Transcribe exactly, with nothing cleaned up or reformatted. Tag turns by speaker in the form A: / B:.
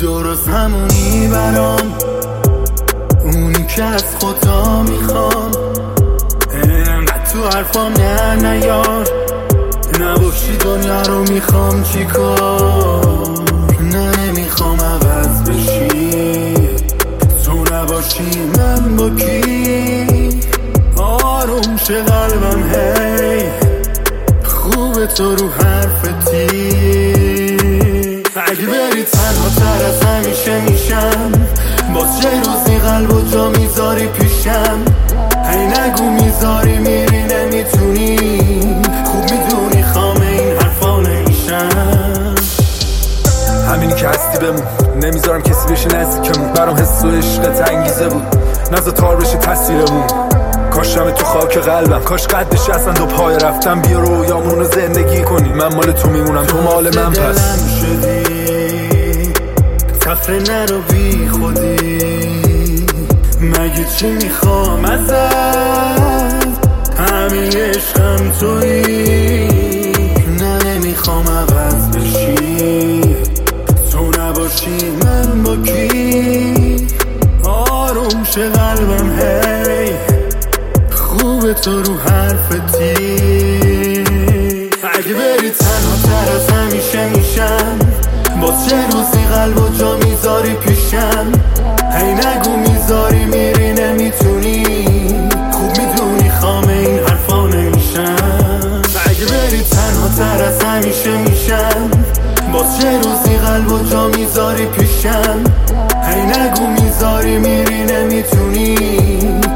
A: درست همونی برام، اونی که از خدا میخوام. انقدر تو حرفام نه نیار، نباشی دنیا رو میخوام چیکار. نه نمیخوام عوض بشی، تو نباشی من با کی؟ آروم شه قلبم هی، خوبه تو رو حرفتی. اگه بری تنها تر از همیشه میشم، باز چه روزی قلب و جا میذاری پیشم. هی نگو میذاری میری نمیتونی، خوب میدونی خامه این حرفا نمیشم.
B: همینی که هستی بمون، نمیذارم کسی بشه نزدیکمون. برام حس و عشقت انگیزه بود، نذار تار بشه تصویرمون. کاشم تو خاک قلبم، کاش قدش اصلا دو پای رفتم. بیا رویامونو زندگی کنی، من مال تو میمونم تو مال من. پس
A: تفره نرو بی خودی، مگه چی میخوام ازت؟ همین عشقم تویی، نه نمیخوام عوض بشی، تو نباشی من با کی؟ آروم شه قلبم هی، خوبه تو رو حرفتی. اگه بری تنها تر از همیشه میشم، باز چه روزی قلب و جا میذاری پیشم. هی نگو میذاری میری نمیتونی، خوب میدونی خامه این حرفا نمیشم. اگه بری تنها تر از همیشه میشم، باز چه روزی قلب و جا میذاری پیشم. هی نگو میذاری میری نمیتونی،